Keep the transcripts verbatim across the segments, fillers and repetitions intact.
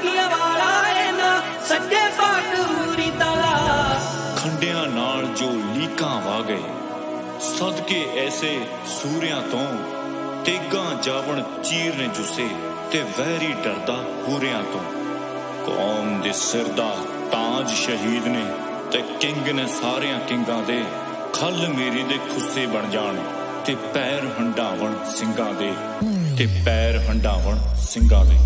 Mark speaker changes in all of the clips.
Speaker 1: ਕਲਗੀਆਂ ਵਾਲਾ ਏ ਨਾ ਸੱਜੇ ਪਾਕ ਮੁਰੀਦਾਂ ਦਾ
Speaker 2: ਖੰਡਿਆਂ ਨਾਲ ਜੋ ਲੀਕਾਂ ਵਾ ਗਏ ਸਦਕੇ ਐਸੇ ਸੂਰਿਆਂ ਤੋਂ ਤੇਗਾਂ ਜਾਵਣ ਚੀਰ ਨੇ ਜੁਸੇ ਤੇ ਵਹਿਰੀ ਡਰਦਾ ਹੂਰਿਆਂ ਤੋਂ ਕੌਮ ਦੇ ਸਿਰ ਦਾ ਤਾਜ ਸ਼ਹੀਦ ਨੇ ਤੇ ਕਿੰਗ ਨੇ ਸਾਰਿਆਂ ਕਿੰਗਾਂ ਦੇ ਖਲ ਮੇਰੀ ਦੇ ਖੁੱਸੇ ਬਣ ਜਾਣ ਤੇ ਪੈਰ ਹੰਡਾਵਣ ਸਿੰਘਾਂ ਦੇ ਤੇ ਪੈਰ ਹੰਡਾਵਣ ਸਿੰਘਾਂ ਦੇ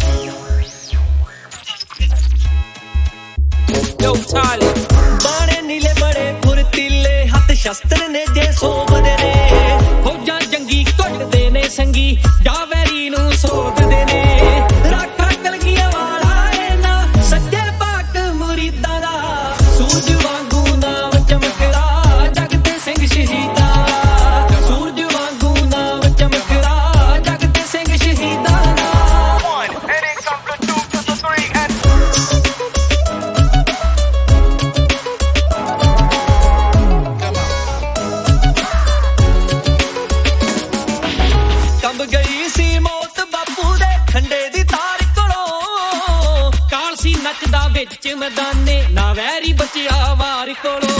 Speaker 1: Yo, Charlie. ਬਾਣੇ ਨੀਲੇ ਬੜੇ ਫੁਰਤੀਲੇ ਹੱਥ ਸ਼ਸਤਰ ਨੇ ਜੇ ਸੋਭਦੇ ਨੇ ਫੌਜਾਂ ਜੰਗੀ ਘੁੱਟਦੇ ਨੇ ਸੰਗੀ ਜਾਂ ਵੈਰੀ ਨੂੰ ਸੋਧਦੇ ਨੇ ਰਾਖਾ ਕਲਗੀਆਂ ਵਾਲਾ ਏ ਨਾ ਸੱਜੇ ਪਾਕ ਮੁਰੀਦਾਂ ਦਾ ਸੂਰਜ ਵਾਂਗੂ ਨਾਮ ਚਮਕਦਾ ਜਗ ਤੇ ਸਿੰਘ ਸ਼ਹੀਦਾਂ ਸੂਰਜ ਵਾਂਗੂ ਨਾਮ ਚਮਕਦਾ ਜਗ ਤੇ ਸਿੰਘ ਸ਼ਹੀਦਾਂ ਦਾ ਕੰਬ ਗਈ ਸੀ ਮੌਤ ਬਾਪੂ ਦੇ ਖੰਡੇ ਦੀ ਤਾਰ ਕੋਲੋਂ ਕਾਲ ਸੀ ਨੱਚਦਾ ਵਿੱਚ ਮੈਦਾਨੇ ਨਾ ਵੈਰੀ ਬਚਿਆ ਵਾਰ ਕੋਲੋਂ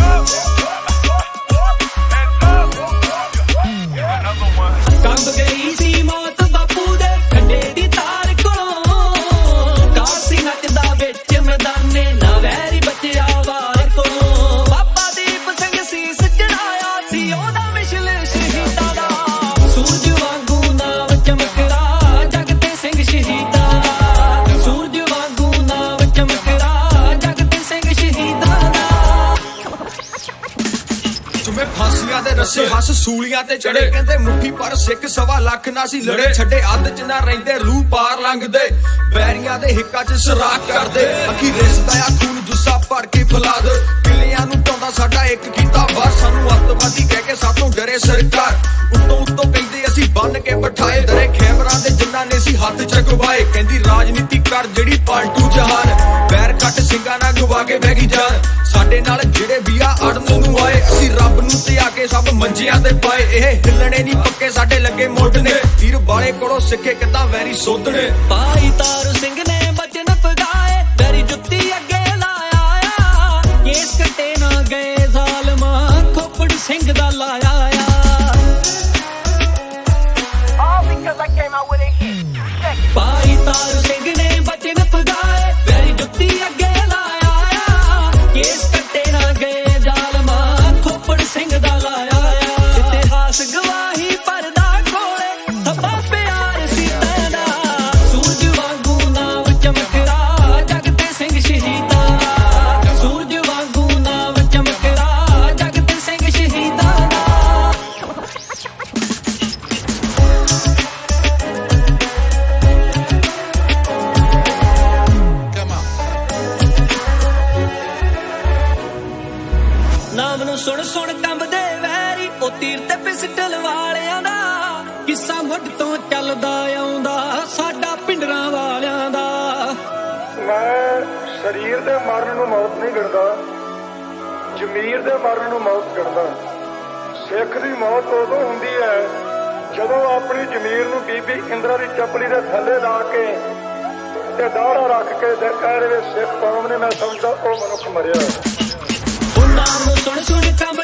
Speaker 1: ਕੰਬ ਗਈ ਸੀ ਮੌਤ ਬਾਪੂ ਦੇ ਖੰਡੇ ਦੀ ਤਾਰ ਕੋਲੋਂ ਕਾਲ ਸੀ ਨੱਚਦਾ ਵਿੱਚ ਮੈਦਾਨੇ ਨਾ ਵੈਰੀ ਬਚਿਆ ਵਾਰ ਕੋਲੋਂ ਬਾਬਾ ਦੀਪ ਸਿੰਘ ਸੀਸ ਚੜਾਇਆ ਸੀ ਉਹਦਾ ਮਿਸ਼ਲ ਸ਼ਹੀਦਾਂ ਦਾ ਸੂਰਜ ਵਾਂਗੂ ਨਾਮ ਚਮਕਦਾ ਜਗ ਤੇ ਸਿੰਘ ਸ਼ਹੀਦਾਂ ਦਾ ਸੂਰਜ ਵਾਂਗੂ ਨਾਮ ਚਮਕਦਾ ਜਗ ਤੇ ਸਿੰਘ ਸ਼ਹੀਦਾਂ ਦਾ
Speaker 3: ਜਿਵੇਂ ਫਾਂਸੀਆਂ ਦੇ ਰੱਸੇ ਹੱਸ ਸੂਲੀਆਂ ਤੇ ਚੜੇ ਕਹਿੰਦੇ ਮੁੱਠੀ ਪਰ ਸਿੱਖ ਸਵਾ ਲੱਖ ਨਾ ਸੀ ਲੜੇ ਛੱਡੇ ਅੱਧ ਚ ਨਾ ਰਹਿੰਦੇ ਰੂਹ ਪਾਰ ਲੰਘਦੇ ਬੈਰੀਆਂ ਦੇ ਹਿੱਕਾਂ ਚ ਸਰਾਖ ਕਰਦੇ ਅੱਖੀ ਰਿਸਦਾ ਆ ਖੂਨ ਜੁੱਸਾ ਭਰ ਕੇ ਫਲਾਦ ਕਿਲਿਆਂ ਨੂੰ ਟਾਉਂਦਾ ਸਾਡਾ ਇੱਕ ਕੀਤਾ ਵਾਰ ਸਾਨੂੰ ਅੱਤਵਾਦੀ ਕਹਿ ਕੇ ਸਾਤੋਂ ਡਰੇ ਸਰਕਾਰ ਉੱਤੋਂ ਉੱਤੋਂ ਕਹਿੰਦੇ ਅਸੀਂ ਬੰਨ ਕੇ ਬਿਠਾਏ ਦਰੇ ਖੈਬਰਾਂ ਦੇ ਜਿਨ੍ਹਾਂ ਨੇ ਸੀ ਹੱਥ ਚਕਵਾਏ ਕਹਿੰਦੀ ਰਾਜਨੀਤੀ ਕਰ ਜਿਹੜੀ ਪਾਲਟੂ ਜਹਾਨ ਪੈਰ ਕੱਟ ਸਿੰਘਾਂ ਨਾਲ ਗਵਾ ਕੇ ਬਹਿ ਗਈ ਜਾਨ ਸਾਡੇ ਨਾਲ ਜਿਹੜੇ ਵੀ ਆ ਅੜਨ ਨੂੰ ਆਏ ਅਸੀਂ ਰੱਬ ਨੂੰ ਤੇ ਆ ਕੇ ਸਭ ਮੰਜਿਆਂ ਤੇ ਪਾਏ ਇਹ ਹਿੱਲਣੇ ਨਹੀਂ ਪੱਕੇ ਸਾਡੇ ਲੱਗੇ ਮੁੱਢ ਨੇ ਤੀਰ ਬਾਲੇ ਕੋਲੋਂ ਸਿੱਖੇ ਕਿੱਦਾਂ ਵੈਰੀ ਸੋਧਣੇ
Speaker 1: ਭਾਈ ਤਾਰੂ ਸਿੰਘ ਨੇ ਬਚਨ ਪਗਾਏ ਵੈਰੀ ਜੁੱਤੀ ਅੱਗੇ ਲਾਇਆ ਆ ਕੇਸ ਕੱਟੇ ਨਾ ਗਏ ਜ਼ਾਲਮਾਂ ਖੋਪੜ ਸਿੰਘ ਦਾ ਲਾਇਆ ਆ ਭਾਈ ਤਾਰੂ ਸਿੰਘ ਨੇ ਬਚਨ ਪਗਾਏ ਵੈਰੀ ਜੁੱਤੀ ਅੱਗੇ ਲਾਇਆ ਆ ਕੇਸ ਕੱਟੇ ਨਾ ਗਏ ਜ਼ਾਲਮਾਂ ਖੋਪੜ ਸਿੰਘ ਦਾ ਲਾਇਆ ਆ ਇਤਿਹਾਸ ਗਵਾਹੀ ਭਰਦਾ ਕੋਲੇ ਥੱਬਾ ਪਿਆਰ ਸੀ ਤੈਨਾ ਸੂਰਜ ਵਾਂਗੂ ਨਾਮ ਚਮਕਦਾ ਜਗ ਤੇ ਸਿੰਘ ਸ਼ਹੀਦਾਂ ਸੂਰਜ ਵਾਂਗੂ ਨਾਮ ਚਮਕਦਾ ਜਗ ਤੇ ਸਿੰਘ ਸ਼ਹੀਦਾਂ ਦਾ ਨਾਮ ਨੂੰ ਸੁਣ ਸੁਣ ਕੰਬਦੇ ਵੈਰੀ ਉਹ ਤੀਰ ਤੇ ਪਿਸਟਲ ਵਾਲਿਆਂ ਦਾ ਕਿੱਸਾ ਮੁੱਢ ਤੋਂ ਚੱਲਦਾ ਆਉਂਦਾ ਸਾਡਾ ਪਿੰਡਰਾਂ ਵਾਲਿਆਂ ਦਾ
Speaker 4: ਮੈਂ ਸਰੀਰ ਦੇ ਮਰਨ ਨੂੰ ਮੌਤ ਨਹੀਂ ਗਿਣਦਾ ਜ਼ਮੀਰ ਦੇ ਮਰਨ ਨੂੰ ਮੌਤ ਗਿਣਦਾ ਸਿੱਖ ਦੀ ਮੌਤ ਉਦੋਂ ਹੁੰਦੀ ਹੈ ਜਦੋਂ ਆਪਣੀ ਜ਼ਮੀਰ ਨੂੰ ਬੀਬੀ ਇੰਦਰਾ ਦੀ ਚੱਪਲੀ ਦੇ ਥੱਲੇ ਲਾ ਕੇ ਤੇ ਦਾੜਾ ਰੱਖ ਕੇ ਤੇ ਕਹਿ ਰਹੇ ਸਿੱਖ ਕੌਮ ਨੇ ਮੈਂ ਸਮਝਦਾ ਉਹ ਮਨੁੱਖ ਮਰਿਆ
Speaker 1: ਨਾਮ ਨੂੰ ਸੁਣ ਸੁਣ ਕੰਬ